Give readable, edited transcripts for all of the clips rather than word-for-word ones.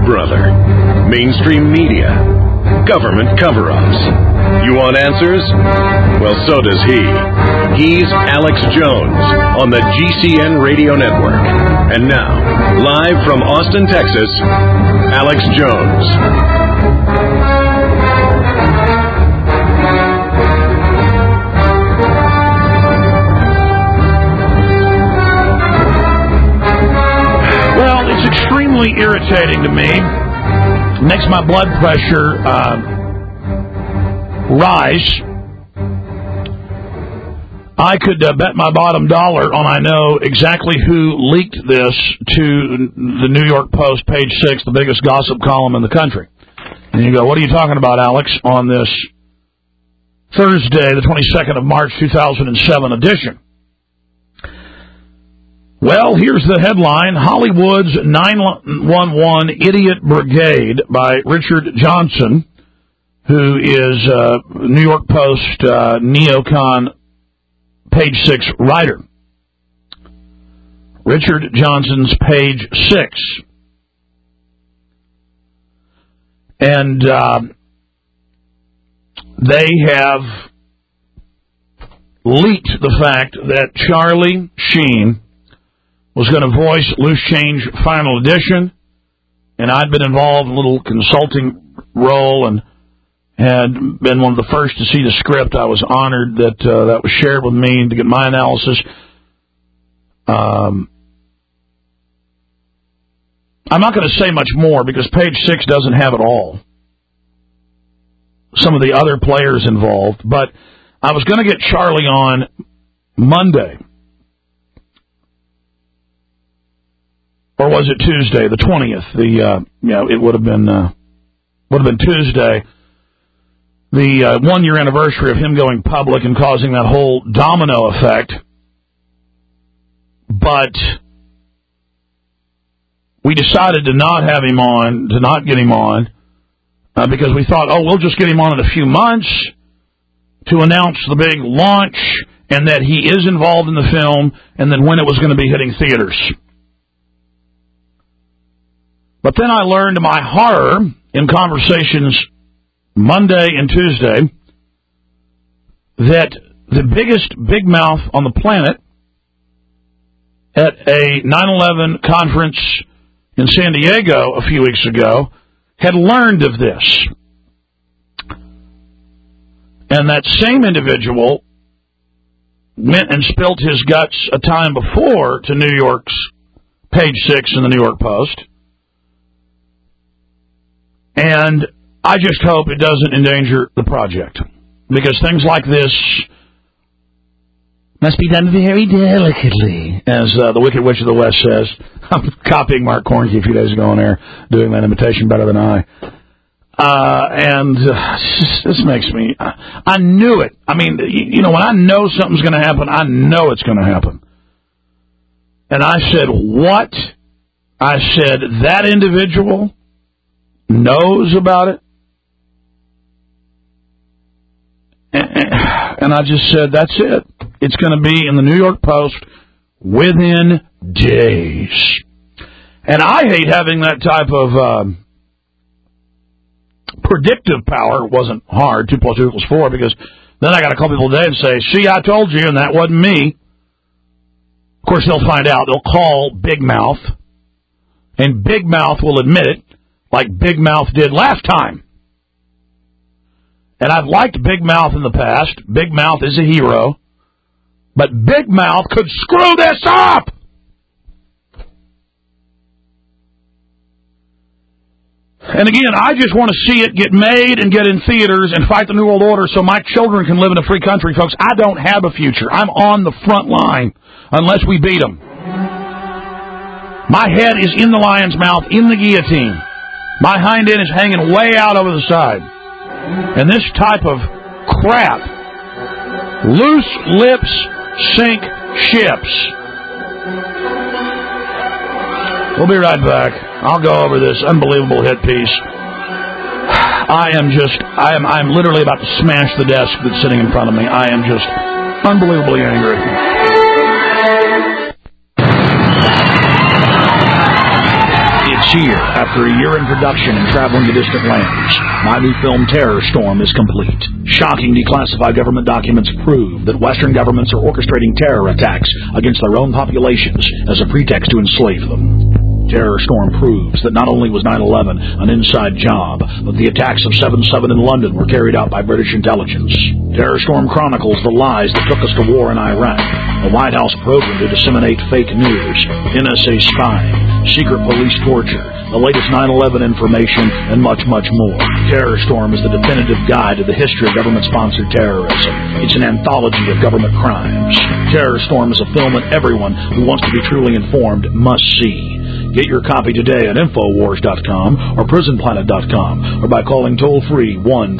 brother. Mainstream media. Government cover-ups. You want answers? Well, so does he. He's Alex Jones on the GCN Radio Network. And now, live from Austin, Texas, Alex Jones. Well, it's extremely irritating to me. It makes my blood pressure rise. I could bet my bottom dollar on I know exactly who leaked this to the New York Post, page 6, the biggest gossip column in the country. And you go, what are you talking about, Alex, on this Thursday, the 22nd of March, 2007 edition? Well, here's the headline, Hollywood's 911 Idiot Brigade by Richard Johnson, who is New York Post neocon page 6 writer. Richard Johnson's page 6. And they have leaked the fact that Charlie Sheen was going to voice Loose Change Final Edition, and I'd been involved in a little consulting role and had been one of the first to see the script. I was honored that that was shared with me to get my analysis. I'm not going to say much more because page 6 doesn't have it all. Some of the other players involved, but I was going to get Charlie on Monday. Or was it Tuesday, the 20th? It would have been Tuesday. The 1-year anniversary of him going public and causing that whole domino effect. But we decided to not have him on, to not get him on, because we thought, we'll just get him on in a few months to announce the big launch and that he is involved in the film and then when it was going to be hitting theaters. But then I learned to my horror in conversations Monday and Tuesday that the biggest big mouth on the planet at a 9/11 conference in San Diego a few weeks ago had learned of this. And that same individual went and spilt his guts a time before to New York's page 6 in the New York Post. And I just hope it doesn't endanger the project. Because things like this must be done very delicately, as the Wicked Witch of the West says. I'm copying Mark Cornke a few days ago on air, doing that imitation better than I. This makes me... I knew it. I mean, when I know something's going to happen, I know it's going to happen. And I said, what? I said, that individual knows about it. And I just said, that's it. It's going to be in the New York Post within days. And I hate having that type of predictive power. It wasn't hard, 2 + 2 = 4, because then I got to call people today and say, see, I told you, and that wasn't me. Of course, they'll find out. They'll call Big Mouth, and Big Mouth will admit it, like Big Mouth did last time. And I've liked Big Mouth in the past. Big Mouth is a hero. But Big Mouth could screw this up! And again, I just want to see it get made and get in theaters and fight the New World Order so my children can live in a free country, folks. I don't have a future. I'm on the front line unless we beat them. My head is in the lion's mouth, in the guillotine. My hind end is hanging way out over the side. And this type of crap, loose lips sink ships. We'll be right back. I'll go over this unbelievable hit piece. I'm literally about to smash the desk that's sitting in front of me. I am just unbelievably angry. It's here, after a year in production and traveling to distant lands, my new film Terror Storm is complete. Shocking declassified government documents prove that Western governments are orchestrating terror attacks against their own populations as a pretext to enslave them. Terror Storm proves that not only was 9/11 an inside job, but the attacks of 7/7 in London were carried out by British intelligence. Terror Storm chronicles the lies that took us to war in Iraq, a White House program to disseminate fake news, NSA spying, secret police torture, the latest 9/11 information, and much, much more. Terror Storm is the definitive guide to the history of government-sponsored terrorism. It's an anthology of government crimes. Terror Storm is a film that everyone who wants to be truly informed must see. Get your copy today at Infowars.com or PrisonPlanet.com or by calling toll-free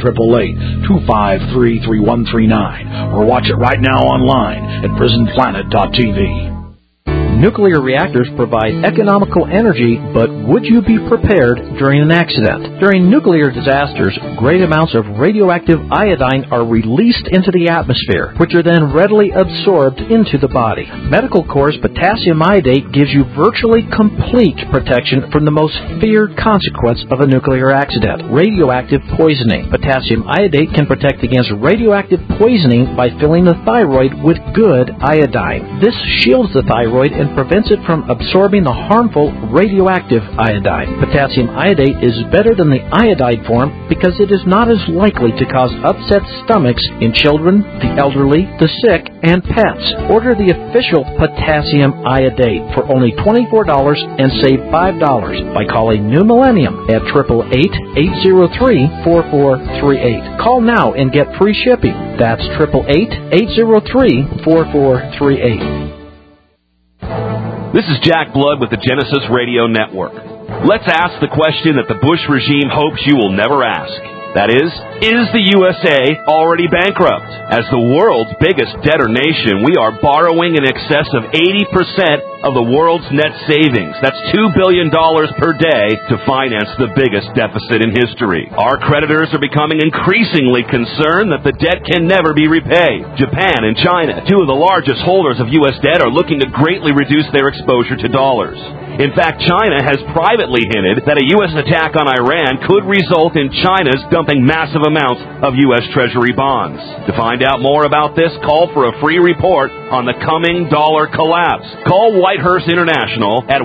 1-888-253-3139 or watch it right now online at PrisonPlanet.tv. Nuclear reactors provide economical energy, but would you be prepared during an accident? During nuclear disasters, great amounts of radioactive iodine are released into the atmosphere, which are then readily absorbed into the body. Medical Corps' potassium iodate gives you virtually complete protection from the most feared consequence of a nuclear accident, radioactive poisoning. Potassium iodate can protect against radioactive poisoning by filling the thyroid with good iodine. This shields the thyroid and prevents it from absorbing the harmful radioactive iodine. Potassium iodate is better than the iodide form because it is not as likely to cause upset stomachs in children, the elderly, the sick, and pets. Order the official potassium iodate for only $24 and save $5 by calling New Millennium at 888-803-4438. Call now and get free shipping. That's 888-803-4438. This is Jack Blood with the Genesis Radio Network. Let's ask the question that the Bush regime hopes you will never ask. That is the USA already bankrupt? As the world's biggest debtor nation, we are borrowing in excess of 80% of the world's net savings. That's $2 billion per day to finance the biggest deficit in history. Our creditors are becoming increasingly concerned that the debt can never be repaid. Japan and China, two of the largest holders of U.S. debt, are looking to greatly reduce their exposure to dollars. In fact, China has privately hinted that a U.S. attack on Iran could result in China's dumping massive amounts of U.S. Treasury bonds. To find out more about this, call for a free report on the coming dollar collapse. Call Whitehurst International at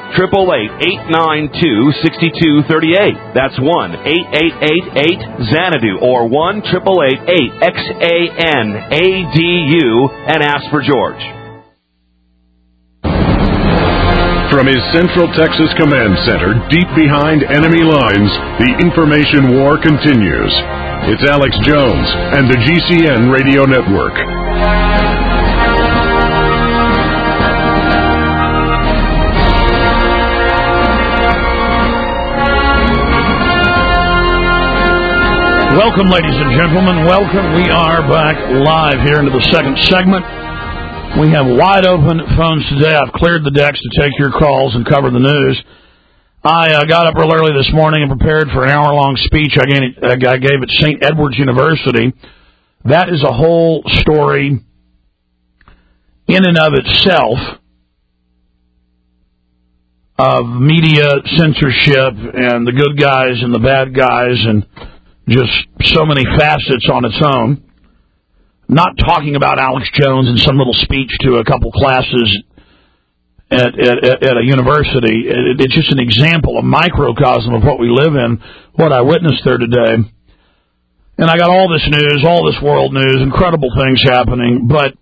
1-888-892-6238. That's 1-888-8-XANADU or 1-888-8-XANADU and ask for George. From his Central Texas Command Center, deep behind enemy lines, the information war continues. It's Alex Jones and the GCN Radio Network. Welcome, ladies and gentlemen. Welcome. We are back live here into the second segment. We have wide open phones today. I've cleared the decks to take your calls and cover the news. I got up real early this morning and prepared for an hour-long speech I gave at St. Edward's University. That is a whole story in and of itself of media censorship and the good guys and the bad guys and just so many facets on its own. Not talking about Alex Jones in some little speech to a couple classes at a university. It's just an example, a microcosm of what we live in, what I witnessed there today. And I got all this news, all this world news, incredible things happening, but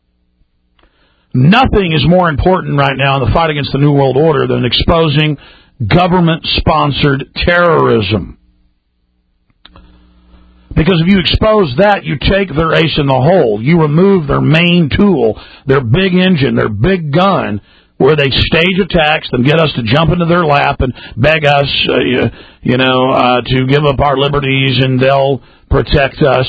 nothing is more important right now in the fight against the New World Order than exposing government-sponsored terrorism. Because if you expose that, you take their ace in the hole. You remove their main tool, their big engine, their big gun, where they stage attacks and get us to jump into their lap and beg us, to give up our liberties and they'll protect us.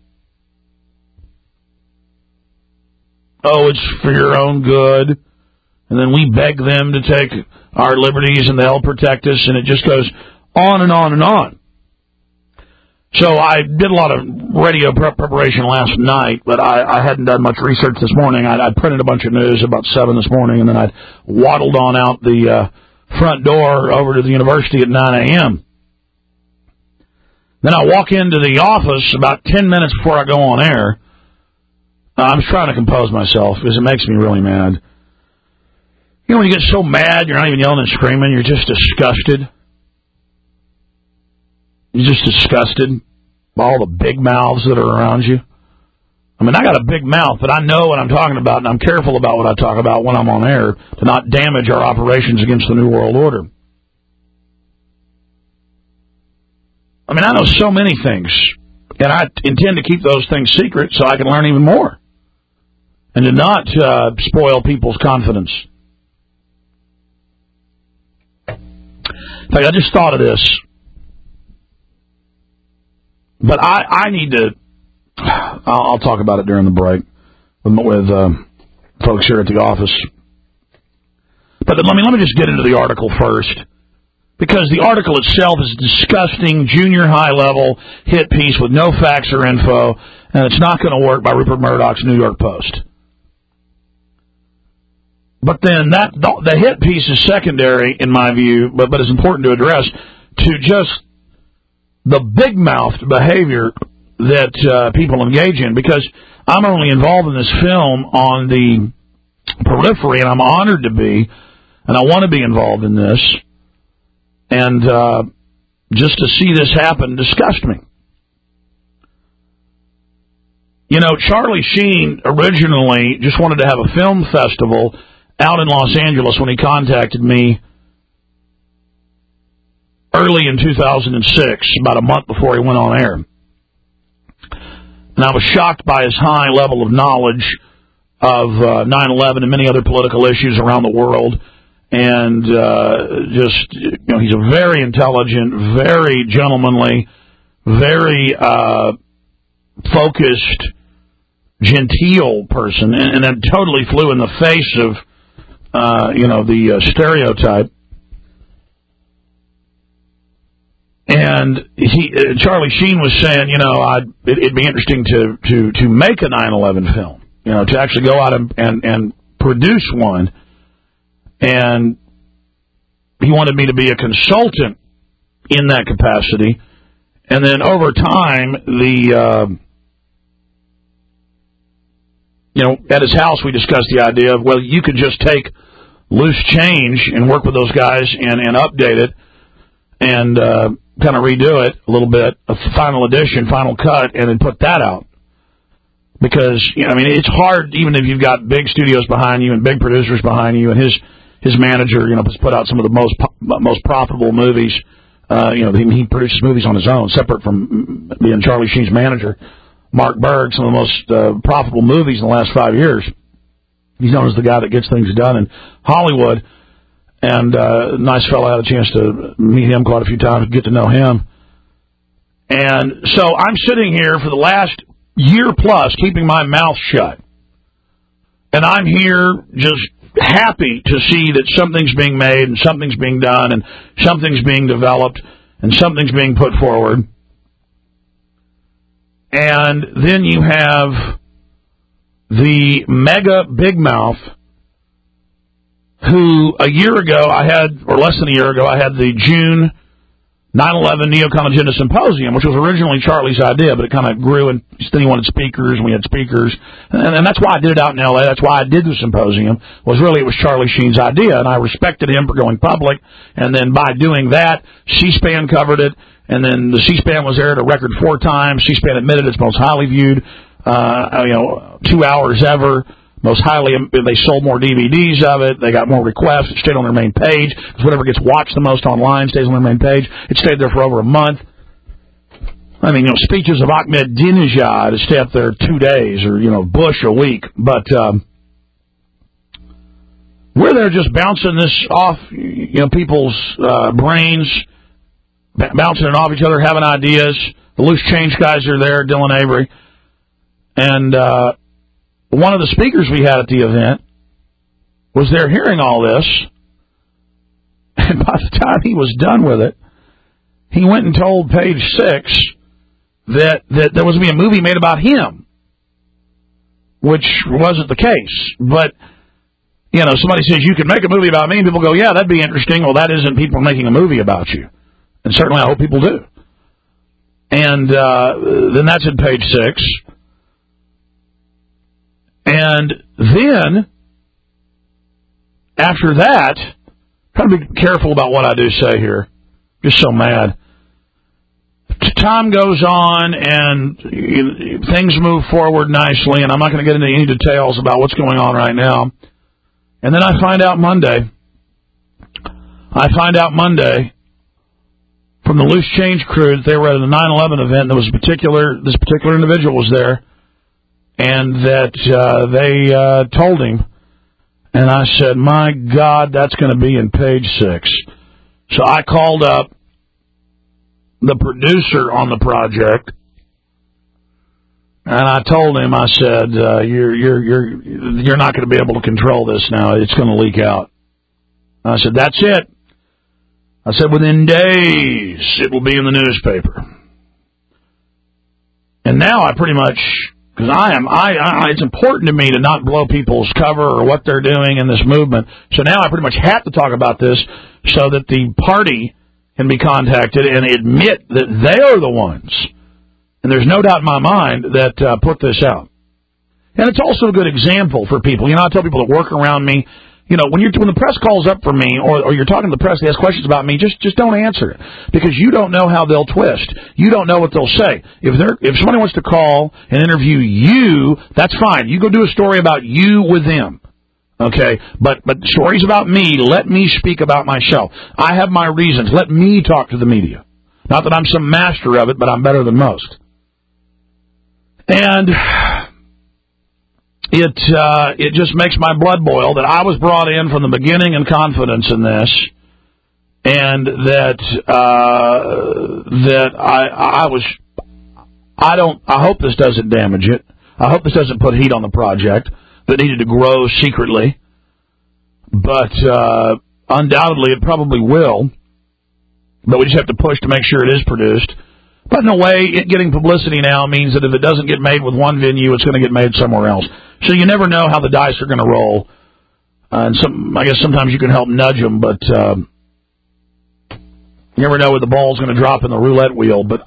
Oh, it's for your own good. And then we beg them to take our liberties and they'll protect us, and it just goes on and on and on. So I did a lot of radio preparation last night, but I hadn't done much research this morning. I printed a bunch of news about 7 this morning, and then I waddled on out the front door over to the university at 9 a.m. Then I walk into the office about 10 minutes before I go on air. I'm trying to compose myself because it makes me really mad. You know, when you get so mad, you're not even yelling and screaming, you're just disgusted. You're just disgusted by all the big mouths that are around you. I mean, I got a big mouth, but I know what I'm talking about, and I'm careful about what I talk about when I'm on air to not damage our operations against the New World Order. I mean, I know so many things, and I intend to keep those things secret so I can learn even more and to not spoil people's confidence. In fact, I just thought of this, but I need to. I'll talk about it during the break with folks here at the office. But let me just get into the article first, because the article itself is a disgusting junior high level hit piece with no facts or info, and it's not going to work by Rupert Murdoch's New York Post. But then the hit piece is secondary in my view, but it's important to address to just the big-mouthed behavior that people engage in, because I'm only involved in this film on the periphery, and I'm honored to be, and I want to be involved in this, and just to see this happen disgusts me. You know, Charlie Sheen originally just wanted to have a film festival out in Los Angeles when he contacted me early in 2006, about a month before he went on air. And I was shocked by his high level of knowledge of 9/11 and many other political issues around the world. And just, you know, he's a very intelligent, very gentlemanly, very focused, genteel person, and that totally flew in the face of, the stereotype. And Charlie Sheen was saying, it'd be interesting to make a 9/11 film, to actually go out and produce one. And he wanted me to be a consultant in that capacity. And then over time, at his house, we discussed the idea of, well, you could just take loose change and work with those guys and update it and kind of redo it a little bit, a final edition, final cut, and then put that out. Because, it's hard, even if you've got big studios behind you and big producers behind you, and his manager, has put out some of the most profitable movies. He produces movies on his own, separate from being Charlie Sheen's manager. Mark Berg, some of the most profitable movies in the last 5 years. He's known as the guy that gets things done in Hollywood. And nice fellow. I had a chance to meet him quite a few times, get to know him. And so I'm sitting here for the last year plus, keeping my mouth shut. And I'm here just happy to see that something's being made and something's being done and something's being developed and something's being put forward. And then you have the mega big mouth who a year ago less than a year ago, I had the June 9/11 Neocon Agenda Symposium, which was originally Charlie's idea, but it kind of grew, and then he wanted speakers, and we had speakers. And that's why I did it out in L.A. That's why I did the symposium, it was Charlie Sheen's idea, and I respected him for going public. And then by doing that, C-SPAN covered it, and then the C-SPAN was aired a record 4 times. C-SPAN admitted it's most highly viewed, 2 hours ever. Most highly, they sold more DVDs of it. They got more requests. It stayed on their main page. It's whatever gets watched the most online stays on their main page. It stayed there for over a month. Speeches of Ahmadinejad stay up there 2 days, or, Bush a week. But we're there just bouncing this off, people's brains, bouncing it off each other, having ideas. The loose change guys are there, Dylan Avery. And one of the speakers we had at the event was there hearing all this, and by the time he was done with it, he went and told Page Six that there was going to be a movie made about him, which wasn't the case. But You know, somebody says, you can make a movie about me, and people go, yeah, that'd be interesting. Well, that isn't people making a movie about you. And certainly I hope people do. And then that's in page 6. And then, after that, trying to be careful about what I do say here. Just so mad. Time goes on, and things move forward nicely, and I'm not going to get into any details about what's going on right now. And then I find out Monday from the Loose Change crew that they were at a 9/11 event. This particular individual was there, and that they told him. And I said, my God, that's going to be in page 6. So I called up the producer on the project, and I told him, I said, you're not going to be able to control this now. It's going to leak out. I said, that's it. I said, within days, it will be in the newspaper. And now I pretty much, because it's important to me to not blow people's cover or what they're doing in this movement. So now I pretty much have to talk about this so that the party can be contacted and admit that they are the ones. And there's no doubt in my mind that put this out. And it's also a good example for people. You know, I tell people that work around me, you know, when the press calls up for me or you're talking to the press, they ask questions about me, just don't answer it. Because you don't know how they'll twist. You don't know what they'll say. If somebody wants to call and interview you, that's fine. You go do a story about you with them. Okay? But stories about me, let me speak about myself. I have my reasons. Let me talk to the media. Not that I'm some master of it, but I'm better than most. And it just makes my blood boil that I was brought in from the beginning in confidence in this, and that I hope this doesn't damage it. I hope this doesn't put heat on the project that needed to grow secretly, but undoubtedly it probably will. But we just have to push to make sure it is produced. But in a way, getting publicity now means that if it doesn't get made with one venue, it's going to get made somewhere else. So you never know how the dice are going to roll. And I guess sometimes you can help nudge them, but you never know where the ball's going to drop in the roulette wheel. But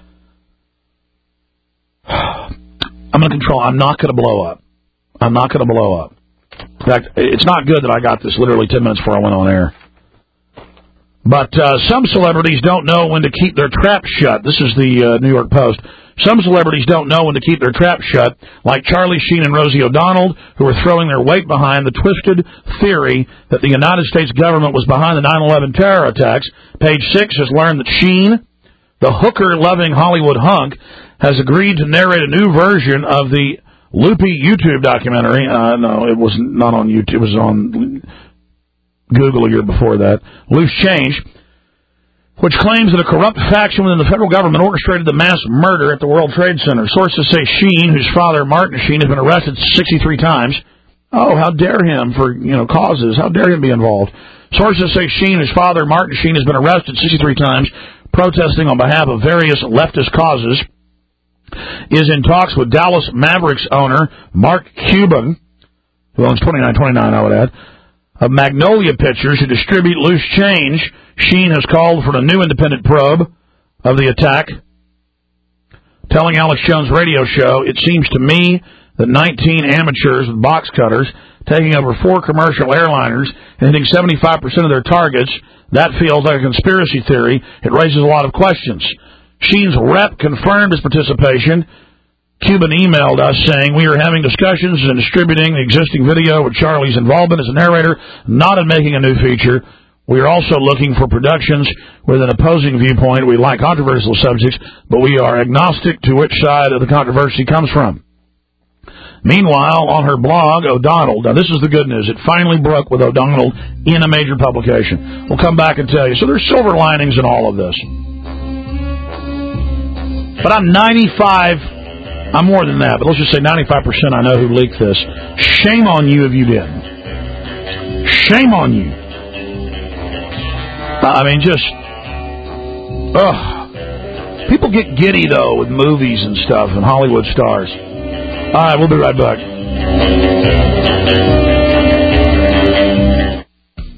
I'm going to control. I'm not going to blow up. I'm not going to blow up. In fact, it's not good that I got this literally 10 minutes before I went on air. But some celebrities don't know when to keep their trap shut. This is the New York Post. Some celebrities don't know when to keep their trap shut, like Charlie Sheen and Rosie O'Donnell, who are throwing their weight behind the twisted theory that the United States government was behind the 9/11 terror attacks. Page 6 has learned that Sheen, the hooker-loving Hollywood hunk, has agreed to narrate a new version of the loopy YouTube documentary. No, it was not on YouTube. It was on Google a year before that. Loose Change, which claims that a corrupt faction within the federal government orchestrated the mass murder at the World Trade Center. Sources say Sheen, whose father, Martin Sheen, has been arrested 63 times. Oh, how dare him for, causes. How dare him be involved. Sources say Sheen, whose father, Martin Sheen, has been arrested 63 times, protesting on behalf of various leftist causes, is in talks with Dallas Mavericks owner Mark Cuban, who owns 29, I would add, of Magnolia Pictures, who distribute Loose Change. Sheen has called for a new independent probe of the attack, telling Alex Jones' radio show, "It seems to me that 19 amateurs with box cutters taking over 4 commercial airliners and hitting 75% of their targets, that feels like a conspiracy theory. It raises a lot of questions." Sheen's rep confirmed his participation. Cuban emailed us saying, "We are having discussions and distributing the existing video with Charlie's involvement as a narrator, not in making a new feature. We are also looking for productions with an opposing viewpoint. We like controversial subjects, but we are agnostic to which side of the controversy comes from." Meanwhile, on her blog, O'Donnell, now this is the good news, it finally broke with O'Donnell in a major publication. We'll come back and tell you. So there's silver linings in all of this. But I'm more than that, but let's just say 95% I know who leaked this. Shame on you if you didn't. Shame on you. People get giddy, though, with movies and stuff and Hollywood stars. All right, we'll be right back.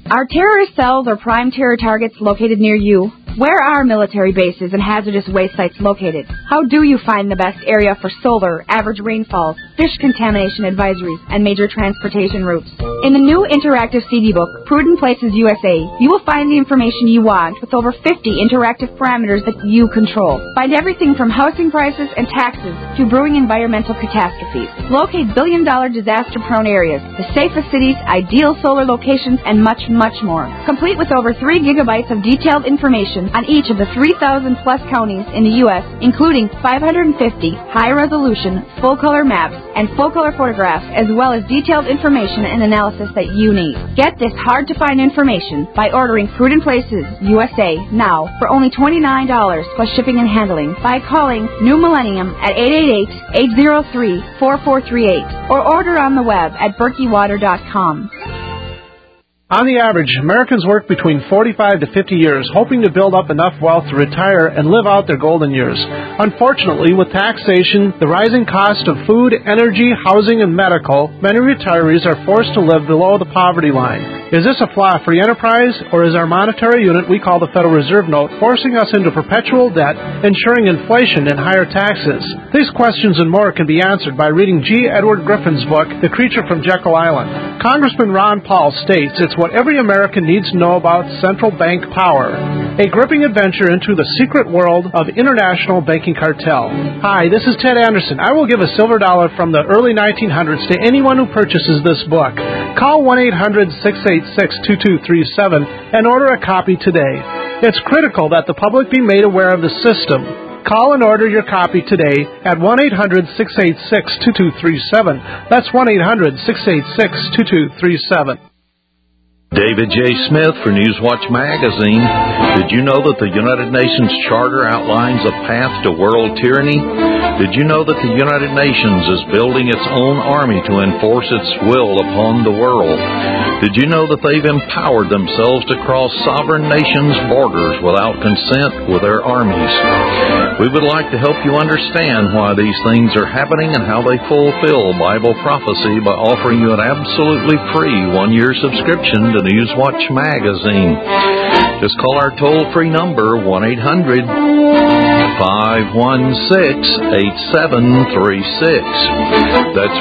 Are terrorist cells or prime terror targets located near you? Where are military bases and hazardous waste sites located? How do you find the best area for solar, average rainfalls, fish contamination advisories, and major transportation routes? In the new interactive CD book, Prudent Places USA, you will find the information you want with over 50 interactive parameters that you control. Find everything from housing prices and taxes to brewing environmental catastrophes. Locate billion-dollar disaster-prone areas, the safest cities, ideal solar locations, and much, much more. Complete with over 3 gigabytes of detailed information on each of the 3,000-plus counties in the U.S., including 550 high-resolution, full-color maps and full-color photographs, as well as detailed information and analysis that you need. Get this hard-to-find information by ordering Prudent Places USA now for only $29 plus shipping and handling by calling New Millennium at 888-803-4438 or order on the web at berkeywater.com. On the average, Americans work between 45 to 50 years, hoping to build up enough wealth to retire and live out their golden years. Unfortunately, with taxation, the rising cost of food, energy, housing, and medical, many retirees are forced to live below the poverty line. Is this a flaw for the enterprise, or is our monetary unit we call the Federal Reserve Note forcing us into perpetual debt, ensuring inflation and higher taxes? These questions and more can be answered by reading G. Edward Griffin's book, The Creature from Jekyll Island. Congressman Ron Paul states it's what every American needs to know about central bank power. A gripping adventure into the secret world of international banking cartel. Hi, this is Ted Anderson. I will give a silver dollar from the early 1900s to anyone who purchases this book. Call 1-800-686-2237 and order a copy today. It's critical that the public be made aware of the system. Call and order your copy today at 1-800-686-2237. That's 1-800-686-2237. David J. Smith for Newswatch Magazine. Did you know that the United Nations Charter outlines a path to world tyranny? Did you know that the United Nations is building its own army to enforce its will upon the world? Did you know that they've empowered themselves to cross sovereign nations' borders without consent with their armies? We would like to help you understand why these things are happening and how they fulfill Bible prophecy by offering you an absolutely free one-year subscription to Newswatch Magazine. Just call our toll-free number, 1-800-516-8736. That's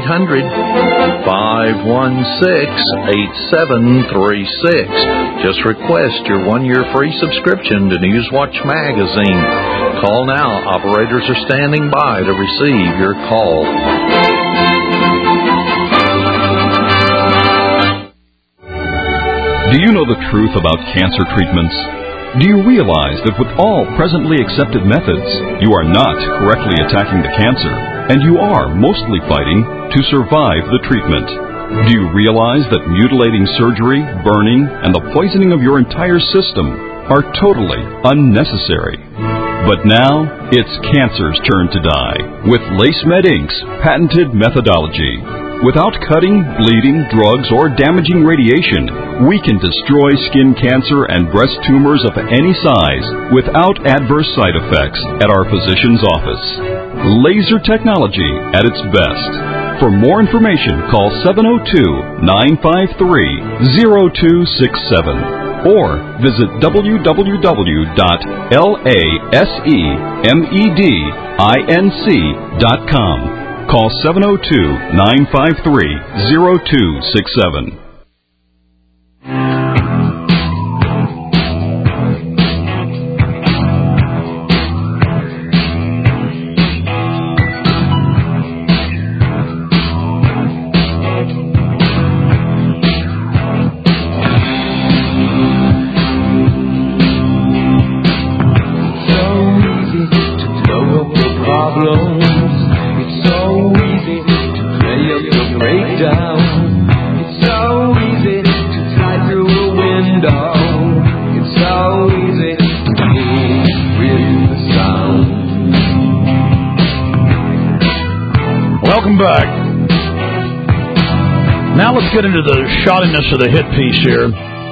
1-800-516-8736. Just request your one-year free subscription to Newswatch Magazine. Call now. Operators are standing by to receive your call. Do you know the truth about cancer treatments? Do you realize that with all presently accepted methods, you are not correctly attacking the cancer, and you are mostly fighting to survive the treatment? Do you realize that mutilating surgery, burning, and the poisoning of your entire system are totally unnecessary? But now, it's cancer's turn to die with LaceMed Inc.'s patented methodology. Without cutting, bleeding, drugs, or damaging radiation, we can destroy skin cancer and breast tumors of any size without adverse side effects at our physician's office. Laser technology at its best. For more information, call 702-953-0267 or visit www.lasemedinc.com. Call 702-953-0267. Welcome back. Now let's get into the shoddiness of the hit piece here.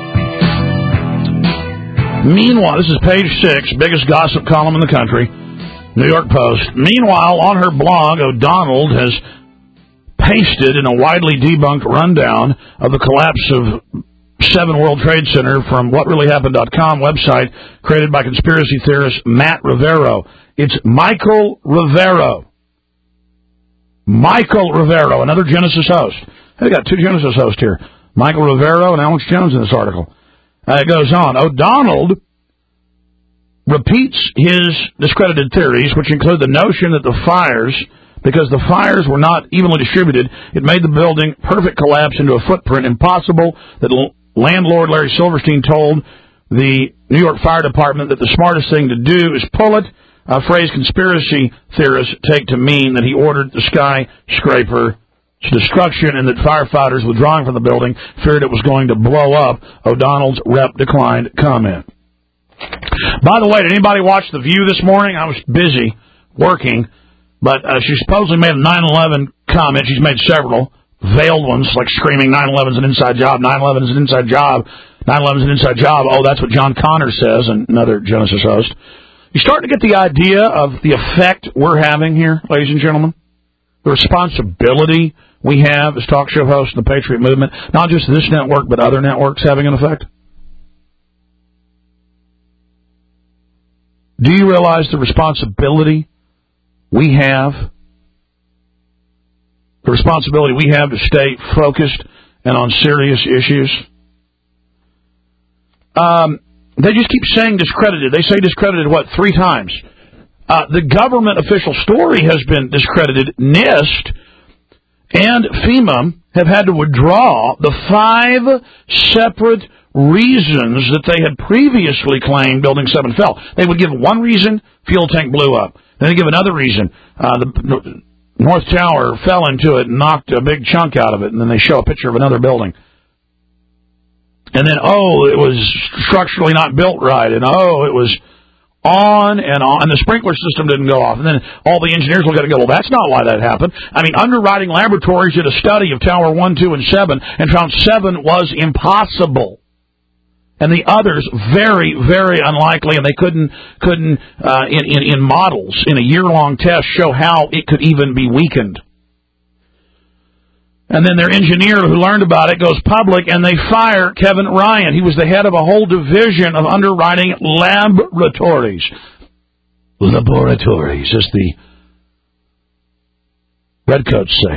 Meanwhile, this is page 6, biggest gossip column in the country, New York Post. Meanwhile, on her blog, O'Donnell has pasted in a widely debunked rundown of the collapse of 7 World Trade Center from WhatReallyHappened.com website created by conspiracy theorist Matt Rivero. It's Michael Rivero. Michael Rivero, another Genesis host. Hey, we got 2 Genesis hosts here. Michael Rivero and Alex Jones in this article. It goes on. O'Donnell repeats his discredited theories, which include the notion that the fires, because the fires were not evenly distributed, it made the building perfect collapse into a footprint impossible, that landlord Larry Silverstein told the New York Fire Department that the smartest thing to do is pull it, a phrase conspiracy theorists take to mean that he ordered the skyscraper's destruction and that firefighters withdrawing from the building feared it was going to blow up. O'Donnell's rep declined comment. By the way, did anybody watch The View this morning? I was busy working, but she supposedly made a 9/11 comment. She's made several veiled ones, like screaming 9/11's an inside job, 9/11's an inside job, 9/11's an inside job. Oh, that's what John Connor says, another Genesis host. You starting to get the idea of the effect we're having here, ladies and gentlemen? The responsibility we have as talk show hosts in the Patriot Movement, not just this network, but other networks having an effect? Do you realize the responsibility we have? The responsibility we have to stay focused and on serious issues? They just keep saying discredited. They say discredited, 3 times? The government official story has been discredited. NIST and FEMA have had to withdraw the 5 separate reasons that they had previously claimed Building 7 fell. They would give one reason, fuel tank blew up. Then they give another reason, the North Tower fell into it and knocked a big chunk out of it, and then they show a picture of another building. And then, it was structurally not built right, and it was on, and the sprinkler system didn't go off. And then all the engineers look at it and go, well, that's not why that happened. I mean, Underwriting Laboratories did a study of Tower 1, 2, and 7 and found 7 was impossible. And the others very, very unlikely, and they couldn't in models, in a year-long test, show how it could even be weakened. And then their engineer who learned about it goes public, and they fire Kevin Ryan. He was the head of a whole division of Underwriting Laboratories. Laboratories, as the redcoats say.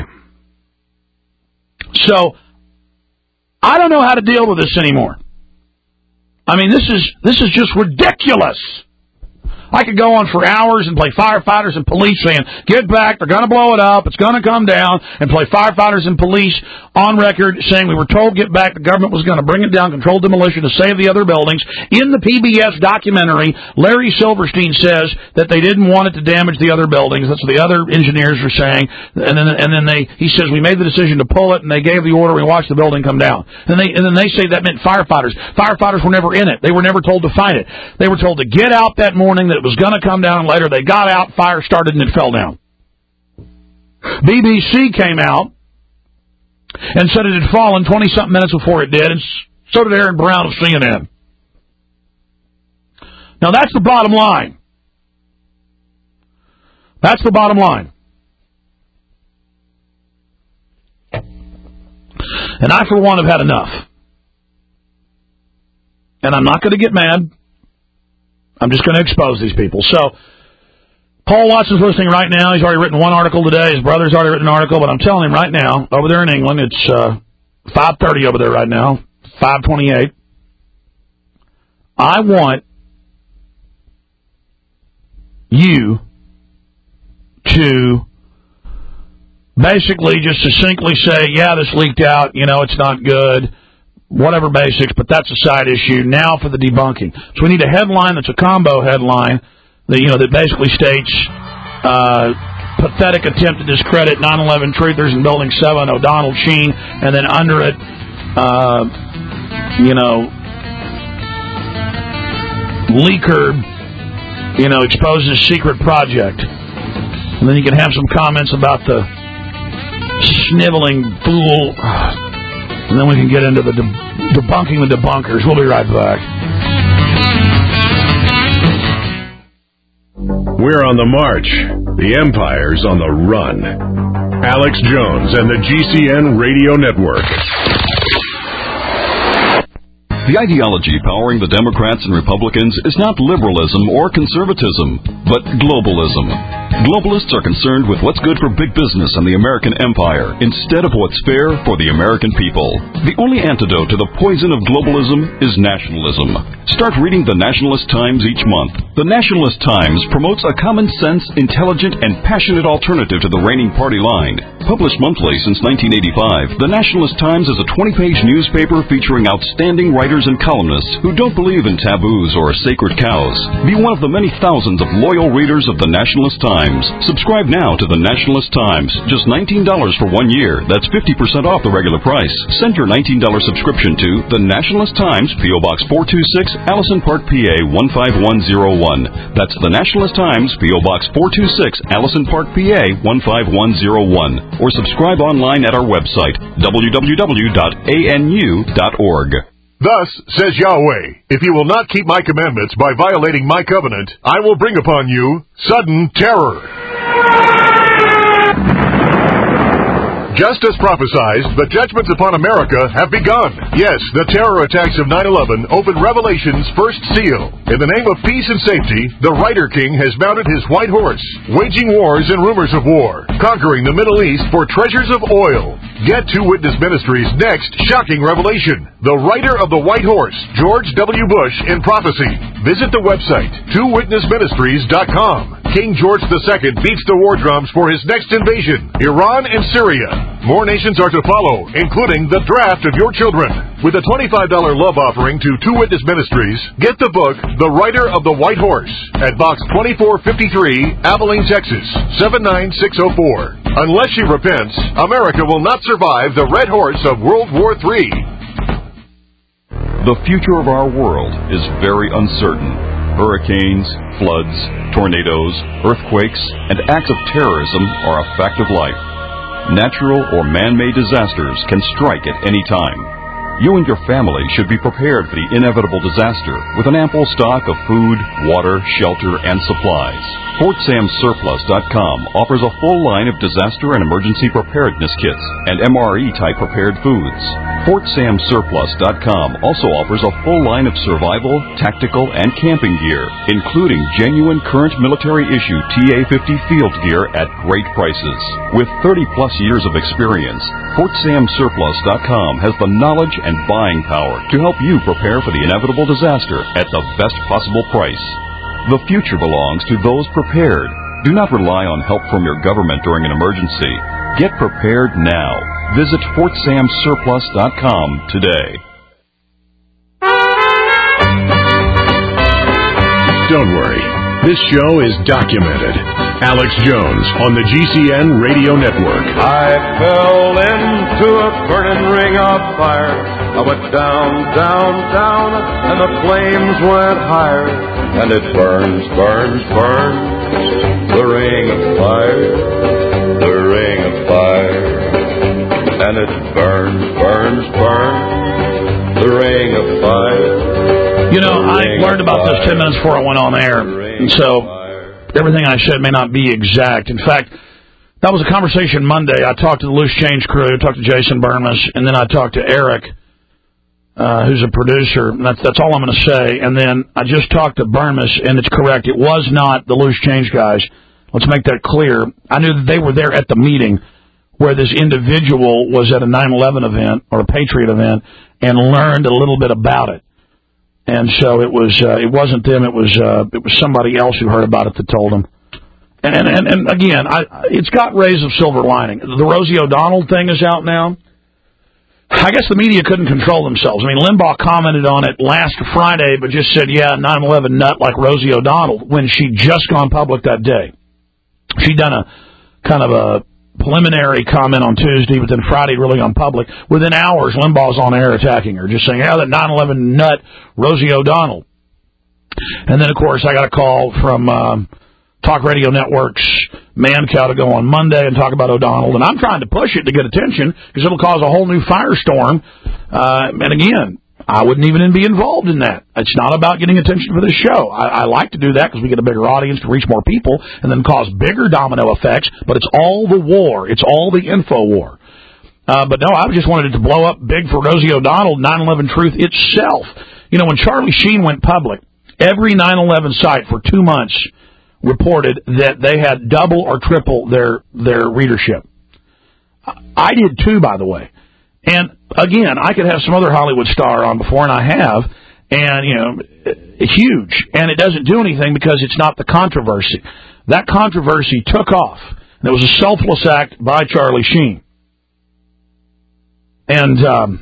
So, I don't know how to deal with this anymore. I mean, this is just ridiculous. I could go on for hours and play firefighters and police saying, get back, they're going to blow it up, it's going to come down, and play firefighters and police on record saying we were told get back, the government was going to bring it down, controlled demolition to save the other buildings. In the PBS documentary, Larry Silverstein says that they didn't want it to damage the other buildings. That's what the other engineers are saying. And then he says we made the decision to pull it, and they gave the order, we watched the building come down. And then they say that meant firefighters. Firefighters were never in it. They were never told to fight it. They were told to get out that morning, that it was going to come down, and later they got out, fire started, and it fell down. BBC came out and said it had fallen 20-something minutes before it did, and so did Aaron Brown of CNN. Now, that's the bottom line. That's the bottom line. And I, for one, have had enough. And I'm not going to get mad. I'm just going to expose these people. So, Paul Watson's listening right now. He's already written one article today. His brother's already written an article. But I'm telling him right now, over there in England, it's 5:30 over there right now, 5:28. I want you to basically just succinctly say, yeah, this leaked out, it's not good, whatever basics, but that's a side issue. Now for the debunking. So we need a headline that's a combo headline that basically states pathetic attempt to discredit 9/11 truthers in Building 7, O'Donnell Sheen, and then under it, leaker, exposes secret project. And then you can have some comments about the sniveling fool. And then we can get into the debunking the debunkers. We'll be right back. We're on the march. The Empire's on the run. Alex Jones and the GCN Radio Network. The ideology powering the Democrats and Republicans is not liberalism or conservatism, but globalism. Globalists are concerned with what's good for big business and the American empire instead of what's fair for the American people. The only antidote to the poison of globalism is nationalism. Start reading the Nationalist Times each month. The Nationalist Times promotes a common sense, intelligent, and passionate alternative to the reigning party line. Published monthly since 1985, the Nationalist Times is a 20-page newspaper featuring outstanding writers and columnists who don't believe in taboos or sacred cows. Be one of the many thousands of loyal readers of the Nationalist Times. Subscribe now to the Nationalist Times. Just $19 for 1 year. That's 50% off the regular price. Send your $19 subscription to the Nationalist Times, P.O. Box 426, Allison Park, PA 15101. That's the Nationalist Times, P.O. Box 426, Allison Park, PA 15101. Or subscribe online at our website, www.anu.org. Thus says Yahweh, if you will not keep my commandments by violating my covenant, I will bring upon you sudden terror. Just as prophesied, the judgments upon America have begun. Yes, the terror attacks of 9/11 opened Revelation's first seal. In the name of peace and safety, the Writer King has mounted his white horse, waging wars and rumors of war, conquering the Middle East for treasures of oil. Get Two Witness Ministries' next shocking revelation. The Rider of the White Horse, George W. Bush in Prophecy. Visit the website, twowitnessministries.com. King George II beats the war drums for his next invasion, Iran and Syria. More nations are to follow, including the draft of your children. With a $25 love offering to Two Witness Ministries, get the book, The Rider of the White Horse, at Box 2453, Abilene, Texas, 79604. Unless she repents, America will not survive the Red Horse of World War III. The future of our world is very uncertain. Hurricanes, floods, tornadoes, earthquakes, and acts of terrorism are a fact of life. Natural or man-made disasters can strike at any time. You and your family should be prepared for the inevitable disaster with an ample stock of food, water, shelter, and supplies. FortSamSurplus.com offers a full line of disaster and emergency preparedness kits and MRE-type prepared foods. FortSamSurplus.com also offers a full line of survival, tactical, and camping gear, including genuine current military-issue TA-50 field gear at great prices. With 30-plus years of experience, FortSamSurplus.com has the knowledge and buying power to help you prepare for the inevitable disaster at the best possible price. The future belongs to those prepared. Do not rely on help from your government during an emergency. Get prepared now. Visit FortSamSurplus.com today. Don't worry. This show is documented. Alex Jones on the GCN Radio Network. I fell into a burning ring of fire. I went down, down, down, and the flames went higher. And it burns, burns, burns, the ring of fire, the ring of fire. And it burns, burns, burns, the ring of fire. You know, I learned about this 10 minutes before I went on air, and so everything I said may not be exact. In fact, that was a conversation Monday. I talked to the Loose Change crew, talked to Jason Burmis, and then I talked to Eric, who's a producer. That's all I'm going to say. And then I just talked to Burmis, and it's correct. It was not the Loose Change guys. Let's make that clear. I knew that they were there at the meeting where this individual was at a 9/11 event or a Patriot event and learned a little bit about it. And so it wasn't them. It was somebody else who heard about it that told them. And again, it's got rays of silver lining. The Rosie O'Donnell thing is out now. I guess the media couldn't control themselves. I mean, Limbaugh commented on it last Friday, but just said, yeah, 9/11 nut like Rosie O'Donnell when she'd just gone public that day. She'd done a kind of a preliminary comment on Tuesday, but then Friday really on public. Within hours, Limbaugh's on air attacking her, just saying, that 9/11 nut, Rosie O'Donnell. And then, of course, I got a call from Talk Radio Network's Mancow to go on Monday and talk about O'Donnell. And I'm trying to push it to get attention because it'll cause a whole new firestorm. And again, I wouldn't even be involved in that. It's not about getting attention for this show. I like to do that because we get a bigger audience to reach more people and then cause bigger domino effects, but it's all the war. It's all the info war. But no, I just wanted it to blow up big for Rosie O'Donnell, 9/11 Truth itself. You know, when Charlie Sheen went public, every 9/11 site for 2 months reported that they had double or triple their readership. I did too, by the way. And again, I could have some other Hollywood star on before, and I have, and, you know, huge. And it doesn't do anything because it's not the controversy. That controversy took off. And it was a selfless act by Charlie Sheen. And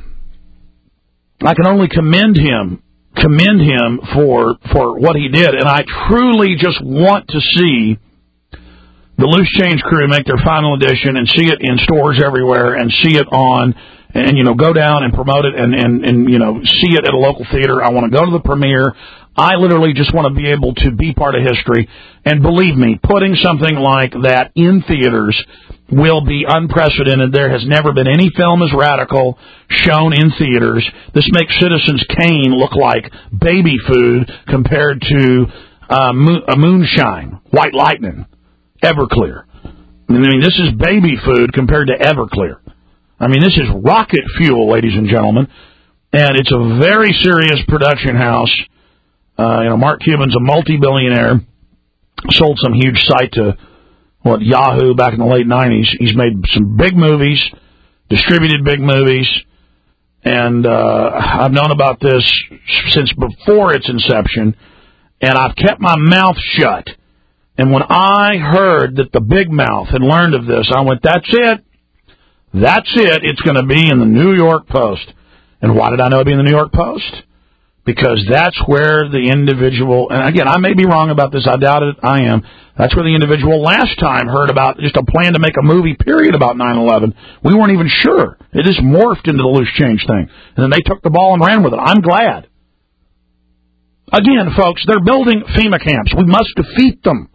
I can only commend him for what he did. And I truly just want to see the Loose Change crew make their final edition and see it in stores everywhere and see it on, and, you know, go down and promote it and you know, see it at a local theater. I want to go to the premiere. I literally just want to be able to be part of history. And believe me, putting something like that in theaters will be unprecedented. There has never been any film as radical shown in theaters. This makes Citizens Kane look like baby food compared to Moonshine, White Lightning, Everclear. I mean, this is baby food compared to Everclear. I mean, this is rocket fuel, ladies and gentlemen. And it's a very serious production house. You know, Mark Cuban's a multi-billionaire, sold some huge site to, Yahoo back in the late 90s. He's made some big movies, distributed big movies, and I've known about this since before its inception, and I've kept my mouth shut. And when I heard that the Big Mouth had learned of this, I went, that's it. That's it. It's going to be in the New York Post. And why did I know it'd be in the New York Post? Because that's where the individual, and again, I may be wrong about this, I doubt it, I am, that's where the individual last time heard about just a plan to make a movie, period, about 9/11. We weren't even sure. It just morphed into the Loose Change thing. And then they took the ball and ran with it. I'm glad. Again, folks, they're building FEMA camps. We must defeat them.